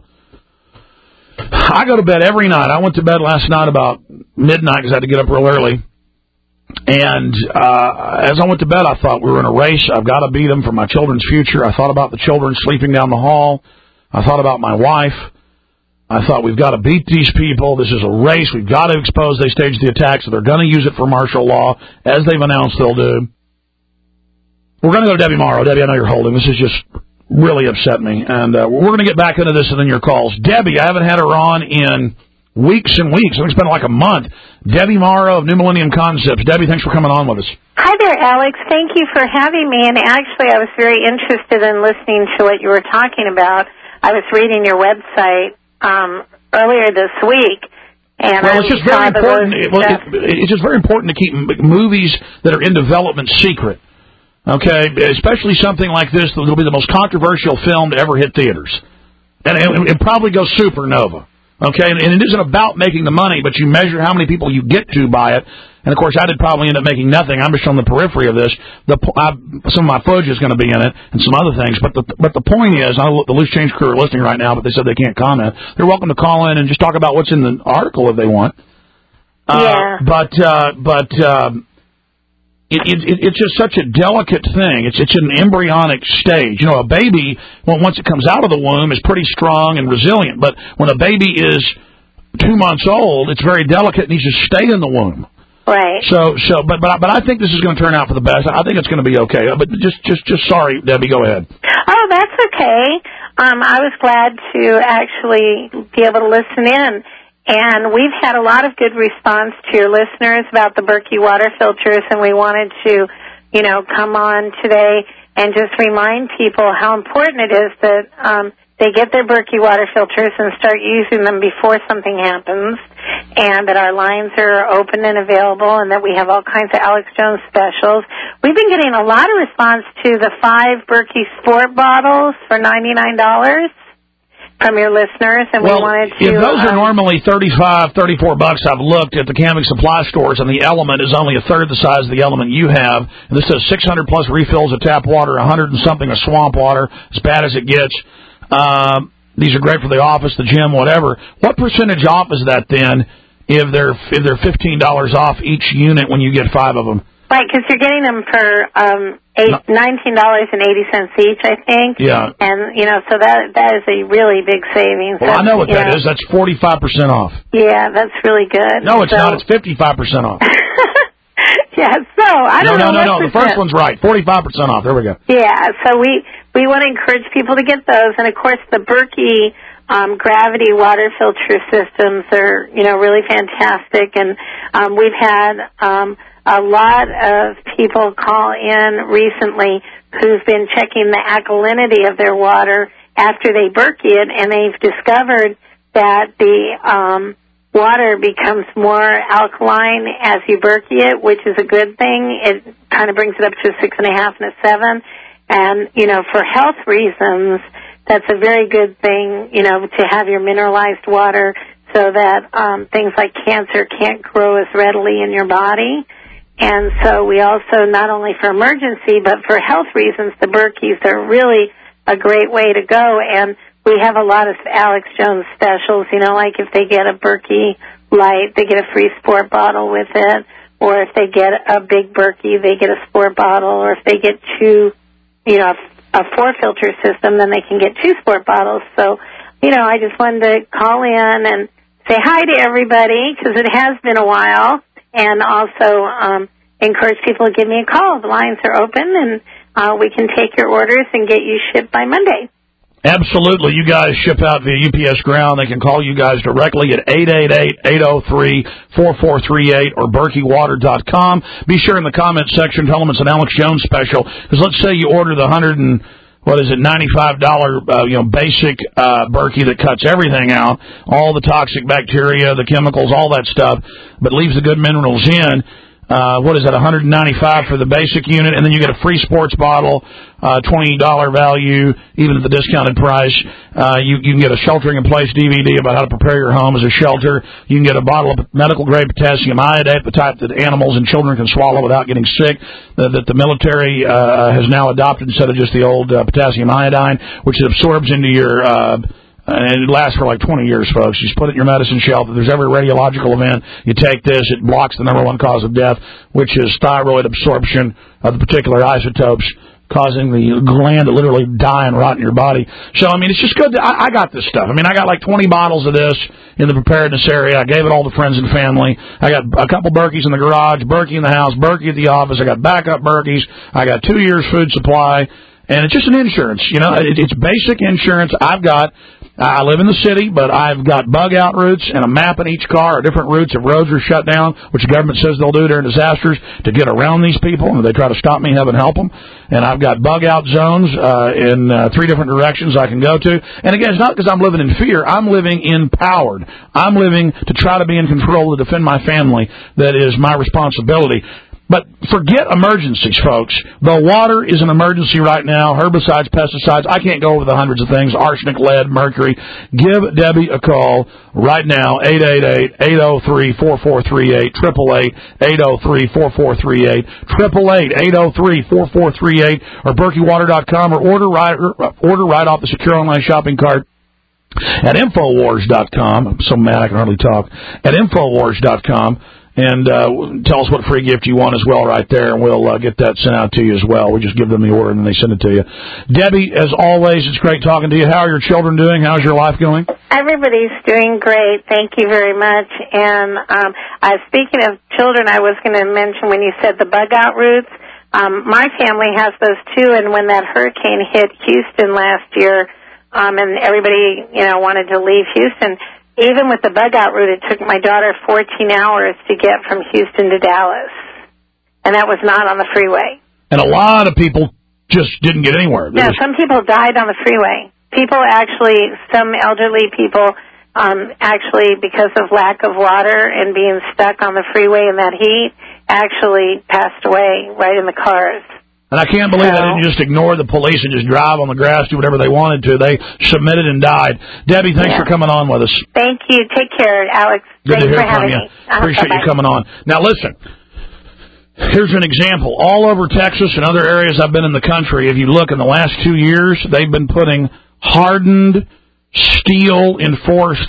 I go to bed every night. I went to bed last night about midnight because I had to get up real early. And as I went to bed, I thought we were in a race. I've got to beat them for my children's future. I thought about the children sleeping down the hall. I thought about my wife. I thought we've got to beat these people. This is a race. We've got to expose they staged the attack, so they're going to use it for martial law, as they've announced they'll do. We're going to go to Debbie Morrow. Debbie, I know you're holding. This has just really upset me. And we're going to get back into this and then your calls. Debbie, I haven't had her on in weeks and weeks. I think it's been like a month. Debbie Morrow of New Millennium Concepts. Debbie, thanks for coming on with us. Hi there, Alex. Thank you for having me. And actually, I was very interested in listening to what you were talking about. I was reading your website earlier this week. And well, it's just very important. It's just very important to keep movies that are in development secret. Okay, especially something like this that will be the most controversial film to ever hit theaters. And it probably goes supernova. Okay, and it isn't about making the money, but you measure how many people you get to buy it. And, of course, I did probably end up making nothing. I'm just on the periphery of this. Some of my footage is going to be in it and some other things. But the point is, I know the Loose Change crew are listening right now, but they said they can't comment. They're welcome to call in and just talk about what's in the article if they want. Yeah. It's just such a delicate thing. It's an embryonic stage. You know, a baby, well, once it comes out of the womb, is pretty strong and resilient. But when a baby is 2 months old, it's very delicate and needs to stay in the womb. Right. But I think this is going to turn out for the best. I think it's going to be okay. But just sorry, Debbie, go ahead. Oh, that's okay. I was glad to actually be able to listen in. And we've had a lot of good response to your listeners about the Berkey water filters, and we wanted to, come on today and just remind people how important it is that they get their Berkey water filters and start using them before something happens, and that our lines are open and available, and that we have all kinds of Alex Jones specials. We've been getting a lot of response to the 5 Berkey Sport bottles for $99. From your listeners, and we wanted to... If those are normally $35, $34, I've looked at the camping supply stores, and the Element is only a third the size of the Element you have. And this says 600-plus refills of tap water, 100 and something of swamp water, as bad as it gets. These are great for the office, the gym, whatever. What percentage off is that, then, if they're $15 off each unit when you get 5 of them? Right, because you're getting them for $19.80 each, I think. Yeah. And, so that is a really big savings. Well, I know what that is. That's 45% off. Yeah, that's really good. No, it's not. It's 55% off. Yeah, so I don't know. No. The first one's right. 45% off. There we go. Yeah, so we want to encourage people to get those. And, of course, the Berkey gravity water filter systems are, really fantastic. And we've had a lot of people call in recently who've been checking the alkalinity of their water after they Berkey it, and they've discovered that the water becomes more alkaline as you Berkey it, which is a good thing. It kind of brings it up to a 6.5 and a 7. And, for health reasons, that's a very good thing, to have your mineralized water so that things like cancer can't grow as readily in your body. And so we also, not only for emergency, but for health reasons, the Berkeys are really a great way to go. And we have a lot of Alex Jones specials, like if they get a Berkey Light, they get a free sport bottle with it. Or if they get a big Berkey, they get a sport bottle. Or if they get two, a 4-filter system, then they can get 2 sport bottles. So, I just wanted to call in and say hi to everybody because it has been a while. And also encourage people to give me a call. The lines are open, and we can take your orders and get you shipped by Monday. Absolutely. You guys ship out via UPS Ground. They can call you guys directly at 888-803-4438 or BerkeyWater.com. Be sure in the comments section, tell them it's an Alex Jones special. Because let's say you order the $95 basic Berkey that cuts everything out, all the toxic bacteria, the chemicals, all that stuff, but leaves the good minerals in. What is that, $195 for the basic unit, and then you get a free sports bottle, $20 value, even at the discounted price. You can get a Sheltering-in-Place DVD about how to prepare your home as a shelter. You can get a bottle of medical-grade potassium iodate, the type that animals and children can swallow without getting sick, that the military has now adopted instead of just the old potassium iodine, which it absorbs into your... and it lasts for like 20 years, folks. You just put it in your medicine shelf. If there's ever a radiological event, you take this. It blocks the number one cause of death, which is thyroid absorption of the particular isotopes, causing the gland to literally die and rot in your body. So, it's just good. I got this stuff. I got like 20 bottles of this in the preparedness area. I gave it all to friends and family. I got a couple Berkeys in the garage, Berkey in the house, Berkey at the office. I got backup Berkeys. I got 2 years food supply. And it's just an insurance. It's basic insurance. I live in the city, but I've got bug-out routes and a map in each car, or different routes if roads are shut down, which the government says they'll do during disasters to get around these people. And if they try to stop me, heaven help them. And I've got bug-out zones in 3 different directions I can go to. And again, it's not because I'm living in fear. I'm living empowered. I'm living to try to be in control to defend my family. That is my responsibility. But forget emergencies, folks. The water is an emergency right now. Herbicides, pesticides. I can't go over the hundreds of things. Arsenic, lead, mercury. Give Debbie a call right now. 888-803-4438. 888-803-4438. 888-803-4438. Or BerkeyWater.com. Or order right off the secure online shopping cart at Infowars.com. I'm so mad I can hardly talk. At Infowars.com. And tell us what free gift you want as well right there, and we'll get that sent out to you as well. We just give them the order, and then they send it to you. Debbie, as always, it's great talking to you. How are your children doing? How's your life going? Everybody's doing great. Thank you very much. And speaking of children, I was going to mention when you said the bug-out routes, my family has those too, and when that hurricane hit Houston last year and everybody, wanted to leave Houston, even with the bug-out route, it took my daughter 14 hours to get from Houston to Dallas. And that was not on the freeway. And a lot of people just didn't get anywhere. No, some people died on the freeway. Some elderly people, because of lack of water and being stuck on the freeway in that heat, actually passed away right in the cars. And I can't believe they didn't just ignore the police and just drive on the grass, do whatever they wanted to. They submitted and died. Debbie, thanks for coming on with us. Thank you. Take care, Alex. Good thanks to hear for having from you. me. Appreciate you coming on. Now, listen. Here's an example. All over Texas and other areas I've been in the country, if you look in the last 2 years, they've been putting hardened, steel-enforced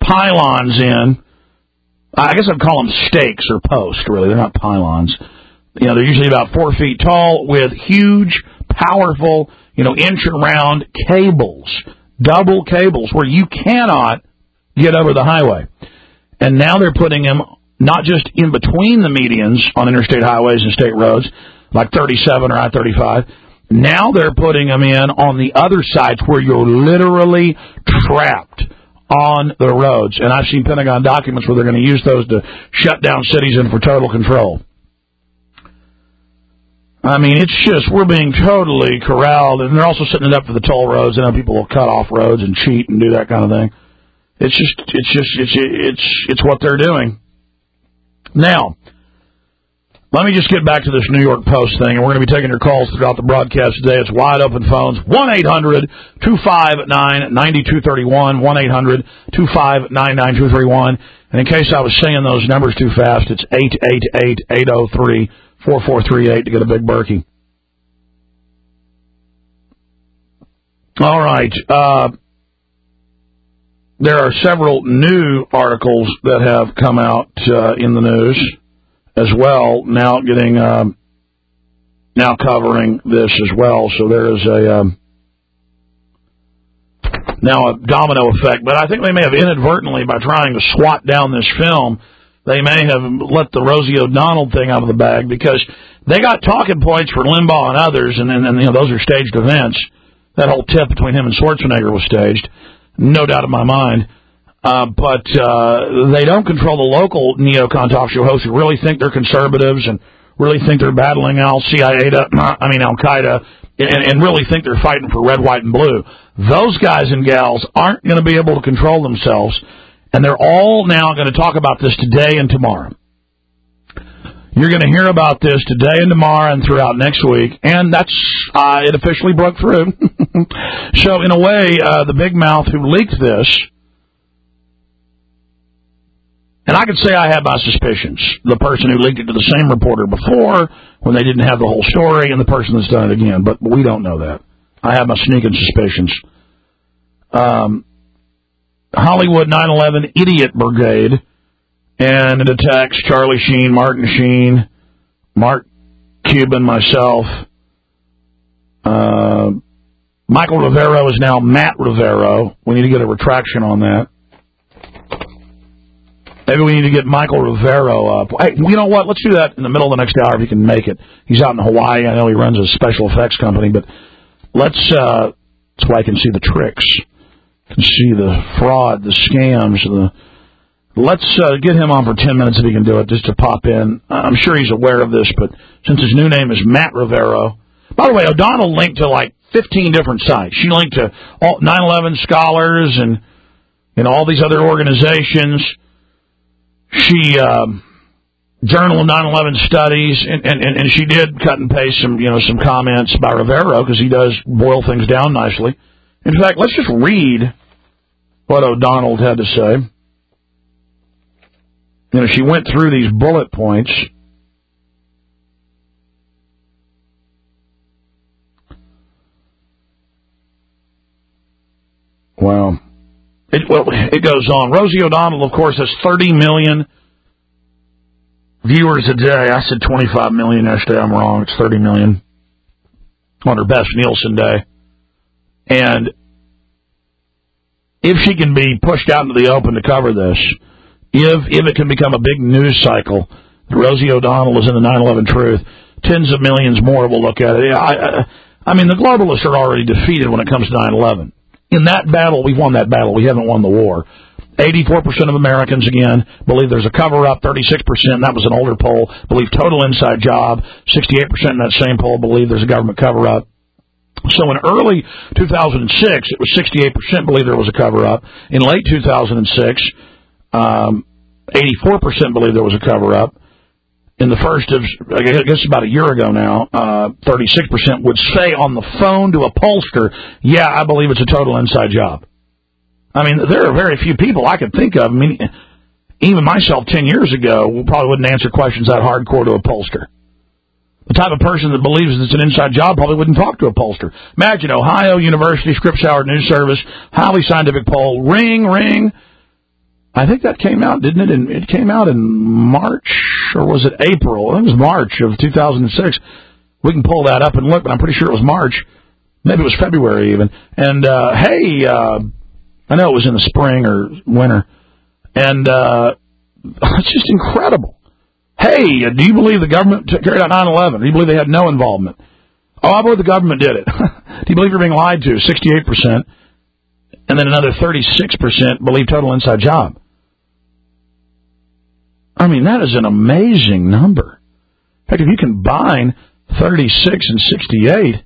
pylons in. I guess I'd call them stakes or posts, really. They're not pylons. they're usually about 4 feet tall with huge, powerful, inch-around cables, double cables, where you cannot get over the highway. And now they're putting them not just in between the medians on interstate highways and state roads, like 37 or I-35. Now they're putting them in on the other sides where you're literally trapped on the roads. And I've seen Pentagon documents where they're going to use those to shut down cities and for total control. I mean, it's just, we're being totally corralled, and they're also setting it up for the toll roads. I know people will cut off roads and cheat and do that kind of thing. It's what they're doing. Now, let me just get back to this New York Post thing, and we're going to be taking your calls throughout the broadcast today. It's wide open phones, 1-800-259-9231, 1-800-259-9231. And in case I was saying those numbers too fast, it's 888-803-4438 to get a big Berkey. All right. There are several new articles that have come out in the news as well, now covering this as well. So there is now a domino effect. But I think they may have inadvertently, by trying to swat down this film, they may have let the Rosie O'Donnell thing out of the bag, because they got talking points for Limbaugh and others, and those are staged events. That whole tip between him and Schwarzenegger was staged, no doubt in my mind. But they don't control the local neocon talk show hosts who really think they're conservatives and really think they're battling Al-Qaeda, and really think they're fighting for red, white, and blue. Those guys and gals aren't going to be able to control themselves, and they're all now going to talk about this today and tomorrow. You're going to hear about this today and tomorrow and throughout next week, and that's it officially broke through. So, in a way, the big mouth who leaked this, and I could say I have my suspicions. The person who leaked it to the same reporter before, when they didn't have the whole story, and the person that's done it again. But we don't know that. I have my sneaking suspicions. Hollywood 9/11 Idiot Brigade, and it attacks Charlie Sheen, Martin Sheen, Mark Cuban, myself. Michael Rivero is now Matt Rivero. We need to get a retraction on that. Maybe we need to get Michael Rivero up. Hey, you know what? Let's do that in the middle of the next hour if he can make it. He's out in Hawaii. I know he runs a special effects company, but that's why I can see the tricks, can see the fraud, the scams. Let's get him on for 10 minutes if he can do it, just to pop in. I'm sure he's aware of this, but since his new name is Matt Rivero. By the way, O'Donnell linked to like 15 different sites. She linked to all 9/11 scholars and all these other organizations. She Journal of 9/11 Studies, and she did cut and paste some comments by Rivero, because he does boil things down nicely. In fact, let's just read what O'Donnell had to say. She went through these bullet points. Wow. It goes on. Rosie O'Donnell, of course, has 30 million viewers a day. I said 25 million yesterday. I'm wrong. It's 30 million on her best Nielsen day. And if she can be pushed out into the open to cover this, if it can become a big news cycle, Rosie O'Donnell is in the 9/11 truth, tens of millions more will look at it. I mean, the globalists are already defeated when it comes to 9/11. In that battle, we won that battle. We haven't won the war. 84% of Americans, again, believe there's a cover-up. 36%, that was an older poll, believe total inside job. 68% in that same poll believe there's a government cover-up. So in early 2006, it was 68% believe there was a cover-up. In late 2006, 84% believe there was a cover-up. In the first of, I guess about a year ago now, 36% would say on the phone to a pollster, yeah, I believe it's a total inside job. I mean, there are very few people I could think of. I mean, even myself 10 years ago probably wouldn't answer questions that hardcore to a pollster. The type of person that believes it's an inside job probably wouldn't talk to a pollster. Imagine Ohio University, Scripps Howard News Service, highly scientific poll, ring, ring. I think that came out, didn't it? It came out in March, or was it April? I think it was March of 2006. We can pull that up and look, but I'm pretty sure it was March. Maybe it was February even. And, hey, I know it was in the spring or winter. And it's just incredible. Hey, do you believe the government carried out 9/11? Do you believe they had no involvement? Oh, I believe the government did it. Do you believe you're being lied to? 68%. And then another 36% believe total inside job. I mean, that is an amazing number. In fact, if you combine 36 and 68,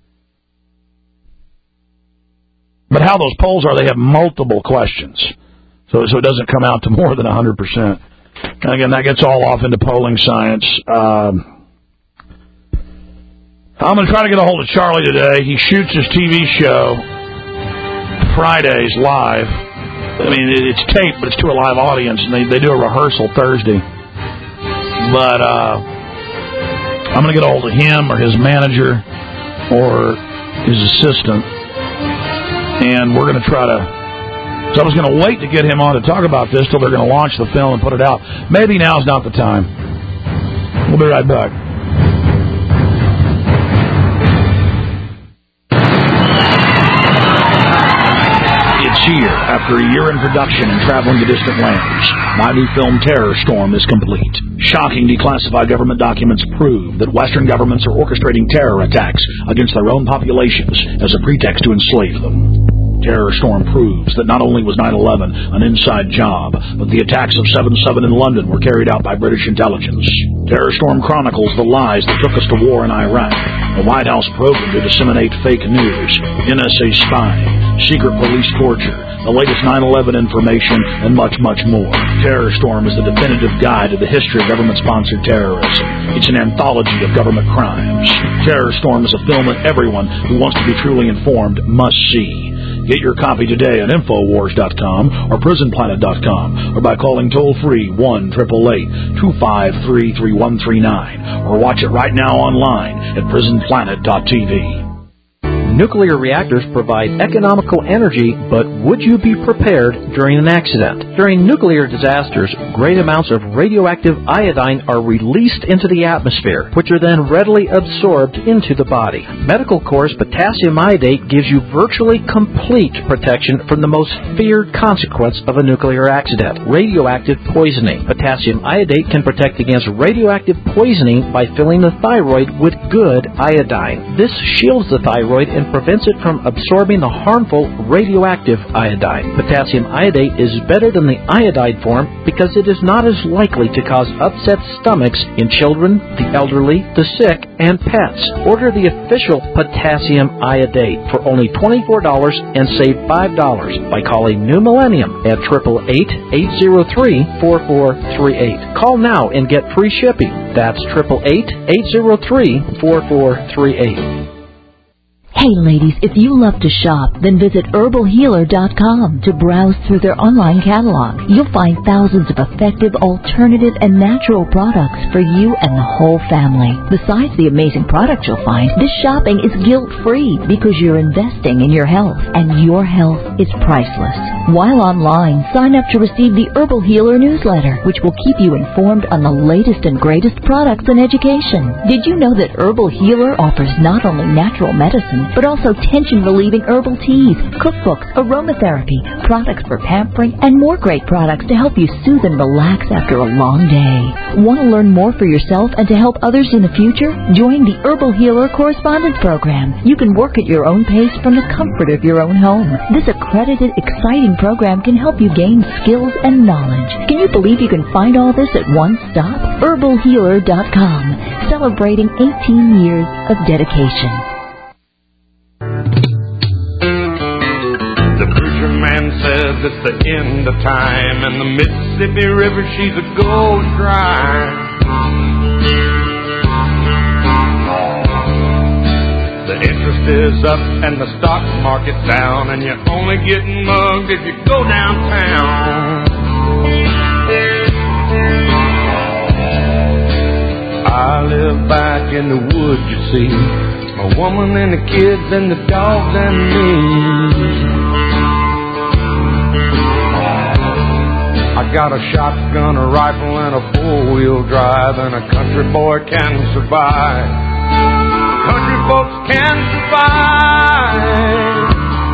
but how those polls are, they have multiple questions. So it doesn't come out to more than 100%. And again, that gets all off into polling science. I'm going to try to get a hold of Charlie today. He shoots his TV show Fridays live. I mean, it's taped, but it's to a live audience, and they do a rehearsal Thursday. But I'm going to get a hold of him or his manager or his assistant, and we're going to try to... So I was going to wait to get him on to talk about this till they're going to launch the film and put it out. Maybe now's not the time. We'll be right back. It's here. After a year in production and traveling to distant lands, my new film Terror Storm is complete. Shocking declassified government documents prove that Western governments are orchestrating terror attacks against their own populations as a pretext to enslave them. Terror Storm proves that not only was 9/11 an inside job, but the attacks of 7/7 in London were carried out by British intelligence. Terror Storm chronicles the lies that took us to war in Iraq, the White House program to disseminate fake news, NSA spying, secret police torture, the latest 9/11 information, and much, much more. Terror Storm is the definitive guide to the history of government-sponsored terrorism. It's an anthology of government crimes. Terror Storm is a film that everyone who wants to be truly informed must see. Get your copy today at Infowars.com or PrisonPlanet.com or by calling toll-free 1-888-253-3139 or watch it right now online at PrisonPlanet.tv. Nuclear reactors provide economical energy, but would you be prepared during an accident? During nuclear disasters, great amounts of radioactive iodine are released into the atmosphere, which are then readily absorbed into the body. Medical Corps' potassium iodate gives you virtually complete protection from the most feared consequence of a nuclear accident, radioactive poisoning. Potassium iodate can protect against radioactive poisoning by filling the thyroid with good iodine. This shields the thyroid and prevents it from absorbing the harmful radioactive iodine. Potassium iodate is better than the iodide form because it is not as likely to cause upset stomachs in children, the elderly, the sick, and pets. Order the official potassium iodate for only $24 and save $5 by calling New Millennium at 888-803-4438. Call now and get free shipping. That's 888-803-4438. Hey ladies, if you love to shop, then visit HerbalHealer.com to browse through their online catalog. You'll find thousands of effective, alternative, and natural products for you and the whole family. Besides the amazing products you'll find, this shopping is guilt-free because you're investing in your health, and your health is priceless. While online, sign up to receive the Herbal Healer newsletter, which will keep you informed on the latest and greatest products and education. Did you know that Herbal Healer offers not only natural medicine, but also tension-relieving herbal teas, cookbooks, aromatherapy, products for pampering, and more great products to help you soothe and relax after a long day. Want to learn more for yourself and to help others in the future? Join the Herbal Healer Correspondence Program. You can work at your own pace from the comfort of your own home. This accredited, exciting program can help you gain skills and knowledge. Can you believe you can find all this at one stop? HerbalHealer.com, celebrating 18 years of dedication. The preacher man says it's the end of time, and the Mississippi River, she's a going dry. The interest is up and the stock market's down, and you're only getting mugged if you go downtown. I live back in the woods, you see, a woman and the kids and the dogs and me. I I've got a shotgun, a rifle, and a four-wheel drive, and a country boy can survive. Country folks can survive.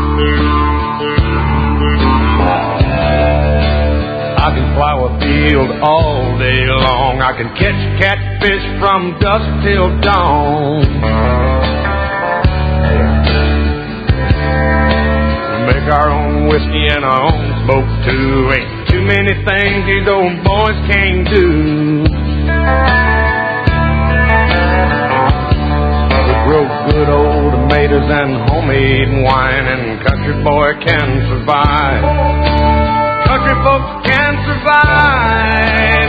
I can plow a field all day long. I can catch catfish from dusk till dawn. Make our own whiskey and our own smoke too. Ain't too many things these old boys can't do. We grow good old tomatoes and homemade wine, and country boy can survive. Country folks can survive.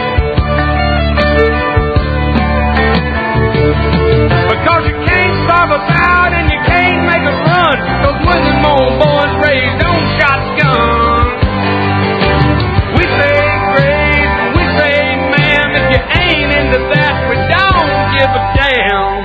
Because you can't starve us out and you can't make us run. Those when them old boys raised on shotguns. We say grace, we say ma'am. If you ain't into that, we don't give a damn.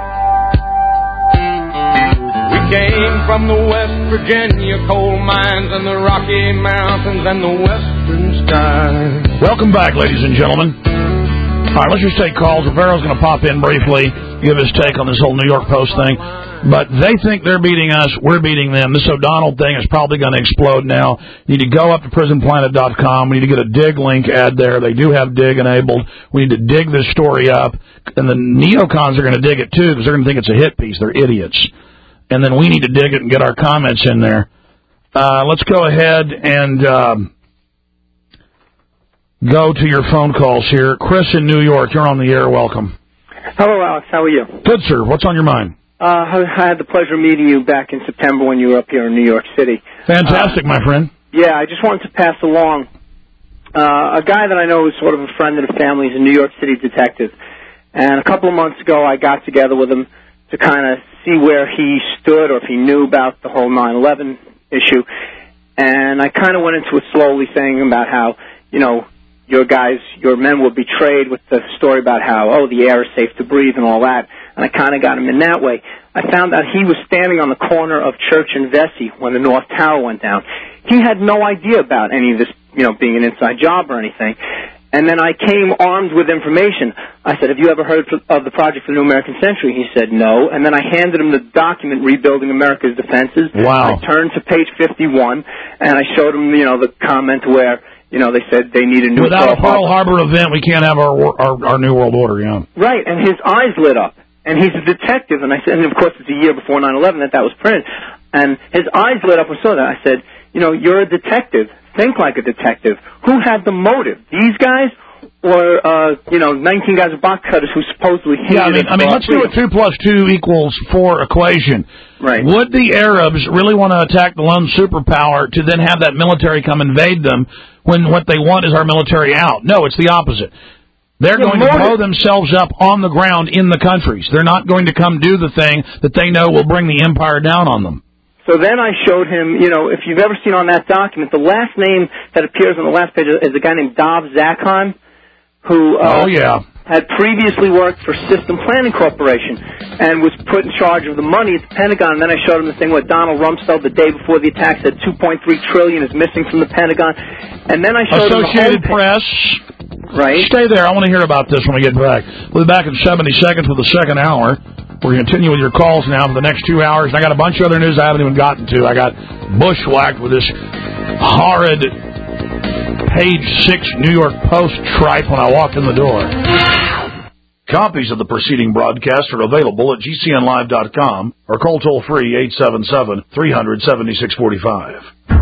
We came from the West Virginia coal mines and the Rocky Mountains and the western sky. Welcome back, ladies and gentlemen. All right, let's just take calls. Rivero's going to pop in briefly, give his take on this whole New York Post thing. But they think they're beating us, we're beating them. This O'Donnell thing is probably going to explode now. You need to go up to prisonplanet.com. We need to get a dig link ad there. They do have dig enabled. We need to dig this story up. And the neocons are going to dig it, too, because they're going to think it's a hit piece. They're idiots. And then we need to dig it and get our comments in there. Let's go ahead and go to your phone calls here. Chris in New York, you're on the air. Welcome. Hello, Alex. How are you? Good, sir. What's on your mind? I had the pleasure of meeting you back in September when you were up here in New York City. Fantastic, my friend. Yeah, I just wanted to pass along a guy that I know is sort of a friend of the family. He's a New York City detective. And a couple of months ago, I got together with him to kind of see where he stood or if he knew about the whole 9/11 issue. And I kind of went into it slowly, saying about how, you know, your men were betrayed with the story about how, the air is safe to breathe and all that. And I kind of got him in that way. I found out he was standing on the corner of Church and Vesey when the North Tower went down. He had no idea about any of this, being an inside job or anything. And then I came armed with information. I said, have you ever heard of the Project for the New American Century? He said, no. And then I handed him the document, Rebuilding America's Defenses. Wow. I turned to page 51, and I showed him, the comment where, they said they need a new Without a Pearl Harbor event, we can't have our New World Order, yeah. Right, and his eyes lit up. And he's a detective, and I said, and of course it's a year before 9/11 that was printed. And his eyes lit up when I saw that. I said, you're a detective. Think like a detective. Who had the motive? These guys? Or, 19 guys with box cutters who supposedly hated I mean, let's do a 2 + 2 = 4 equation. Right. Would the Arabs really want to attack the lone superpower to then have that military come invade them when what they want is our military out? No, it's the opposite. They're going to blow themselves up on the ground in the countries. They're not going to come do the thing that they know will bring the empire down on them. So then I showed him, if you've ever seen on that document, the last name that appears on the last page is a guy named Dov Zakhan, who had previously worked for System Planning Corporation and was put in charge of the money at the Pentagon. And then I showed him the thing where Donald Rumsfeld, the day before the attack, said $2.3 trillion is missing from the Pentagon. And then I showed him the Associated Press. Right. Stay there. I want to hear about this when we get back. We'll be back in 70 seconds with the second hour. We're going to continue with your calls now for the next 2 hours. And I got a bunch of other news I haven't even gotten to. I got bushwhacked with this horrid page 6 New York Post tripe when I walked in the door. Copies of the preceding broadcast are available at GCNlive.com or call toll-free 877-300-7645.